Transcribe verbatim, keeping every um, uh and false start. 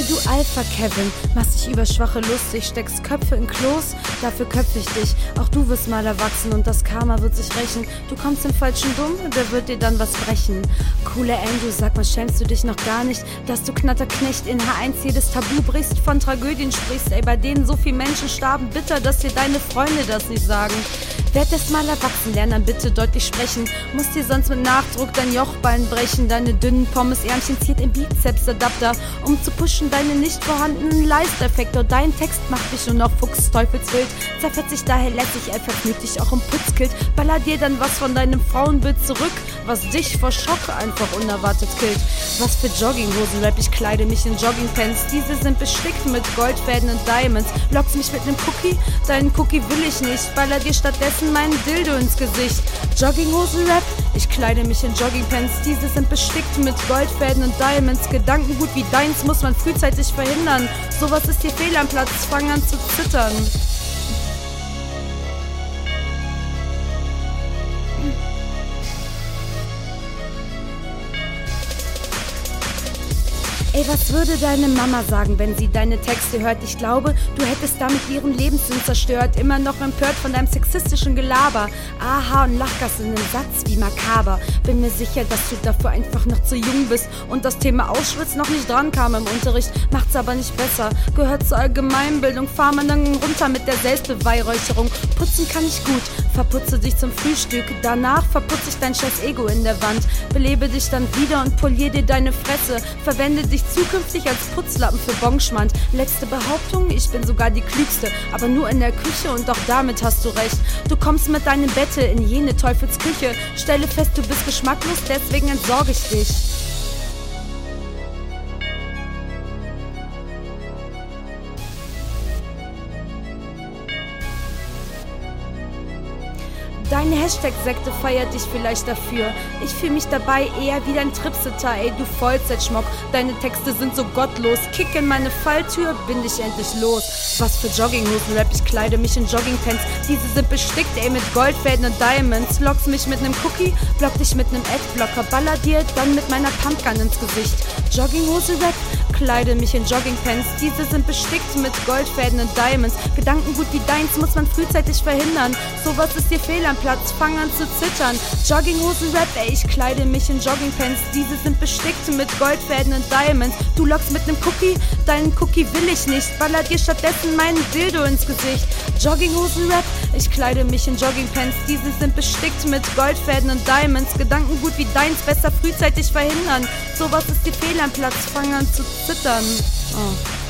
Ey du Alpha Kevin, machst dich über Schwache lustig, steckst Köpfe in Klos, dafür köpf ich dich. Auch du wirst mal erwachsen und das Karma wird sich rächen. Du kommst im falschen Dumm, der wird dir dann was brechen. Cooler Andrew, sag mal, schämst du dich noch gar nicht, dass du Knatterknecht in H eins jedes Tabu brichst, von Tragödien sprichst, ey, bei denen so viele Menschen starben, bitter, dass dir deine Freunde das nicht sagen. Werd erst mal erwachsen, lern dann bitte deutlich sprechen. Musst dir sonst mit Nachdruck dein Jochbein brechen. Deine dünnen Pommesärmchen ziert im Bizeps-Adapter, um zu pushen deine nicht vorhandenen Leisteffekte. Dein Text macht dich nur noch fuchsteufelswild. Zerfetzt sich daher lässig, er vergnügt dich auch im Putzkilt. Baller dir dann was von deinem Frauenbild zurück, was dich vor Schock einfach unerwartet killt. Was für Jogginghosen-Rap, ich kleide mich in Joggingpants. Diese sind bestickt mit Goldfäden und Diamonds. Lockst mich mit nem Cookie? Deinen Cookie will ich nicht. Baller dir stattdessen meinen Dildo ins Gesicht. Jogginghosen-Rap? Ich kleide mich in Joggingpants. Diese sind bestickt mit Goldfäden und Diamonds. Gedankengut wie deins muss man frühzeitig verhindern. Sowas ist hier fehl am Platz, fang an zu zittern. Ey, was würde deine Mama sagen, wenn sie deine Texte hört? Ich glaube, du hättest damit ihren Lebenssinn zerstört. Immer noch empört von deinem sexistischen Gelaber. Aha und Lachgas in einem Satz wie makaber. Bin mir sicher, dass du dafür einfach noch zu jung bist und das Thema Auschwitz noch nicht dran kam im Unterricht. Macht's aber nicht besser. Gehört zur Allgemeinbildung. Fahr man dann runter mit der Selbstbeweihräucherung. Putzen kann ich gut. Verputze dich zum Frühstück. Danach verputze ich dein scheiß Ego in der Wand. Belebe dich dann wieder und polier dir deine Fresse. Verwende dich zukünftig als Putzlappen für Bonschmand. Letzte Behauptung, ich bin sogar die Klügste, aber nur in der Küche und auch damit hast du recht. Du kommst mit deinem Bette in jene Teufelsküche. Stelle fest, du bist geschmacklos, deswegen entsorge ich dich. Deine Hashtag-Sekte feiert dich vielleicht dafür. Ich fühle mich dabei eher wie dein Tripsitter, ey, du Vollzeitschmock. Deine Texte sind so gottlos. Kick in meine Falltür, bin dich endlich los. Was für Jogginghosen-Rap, ich kleide mich in Joggingpants. Diese sind bestickt, ey, mit Goldfäden und Diamonds. Lockst mich mit nem Cookie, block dich mit nem Adblocker. Baller dir dann mit meiner Pumpgun ins Gesicht. Jogginghose-Rap, kleide mich in Joggingpants. Diese sind bestickt mit Goldfäden und Diamonds. Gedankengut wie deins muss man frühzeitig verhindern. Sowas ist dir fehl am Platz, fang an zu zittern. Jogginghosen-Rap, ey, ich kleide mich in Joggingpants. Diese sind bestickt mit Goldfäden und Diamonds. Du lockst mit nem Cookie? Deinen Cookie will ich nicht. Baller dir stattdessen meinen Dildo ins Gesicht. Jogginghosen-Rap, ich kleide mich in Joggingpants. Diese sind bestickt mit Goldfäden und Diamonds. Gedankengut wie deins besser frühzeitig verhindern. Sowas ist dir fehl am Platz, fang an zu zittern. Oh.